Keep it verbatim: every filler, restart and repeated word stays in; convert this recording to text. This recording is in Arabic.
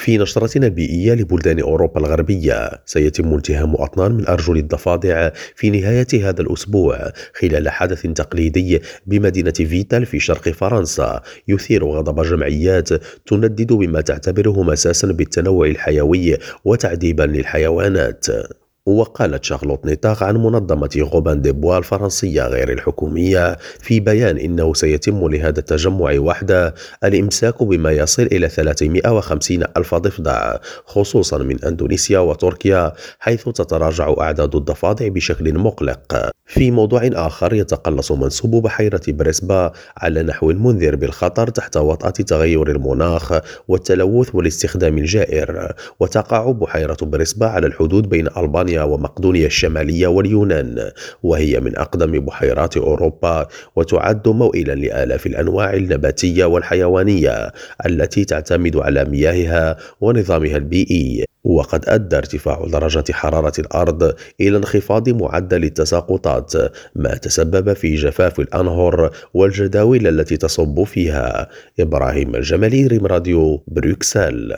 في نشرتنا البيئية لبلدان أوروبا الغربية، سيتم التهام أطنان من أرجل الضفادع في نهاية هذا الأسبوع خلال حدث تقليدي بمدينة فيتال في شرق فرنسا، يثير غضب جمعيات تندد بما تعتبره مساسا بالتنوع الحيوي وتعذيبا للحيوانات. وقالت شارلوت نيتاغ عن منظمة غوبان دي بوا الفرنسية غير الحكومية في بيان إنه سيتم لهذا التجمع وحده الإمساك بما يصل إلى ثلاثمائة وخمسين ألف ضفدع، خصوصا من أندونيسيا وتركيا، حيث تتراجع أعداد الضفادع بشكل مقلق. في موضوع آخر، يتقلص منسوب بحيرة بريسبا على نحو منذر بالخطر تحت وطأة تغير المناخ والتلوث والاستخدام الجائر، وتقع بحيرة بريسبا على الحدود بين ألبانيا ومقدونيا الشمالية واليونان، وهي من أقدم بحيرات أوروبا وتعد موئلا لآلاف الأنواع النباتية والحيوانية التي تعتمد على مياهها ونظامها البيئي. وقد أدى ارتفاع درجة حرارة الأرض إلى انخفاض معدل التساقطات، ما تسبب في جفاف الأنهر والجداول التي تصب فيها. إبراهيم الجمالي، ريم راديو، بروكسل.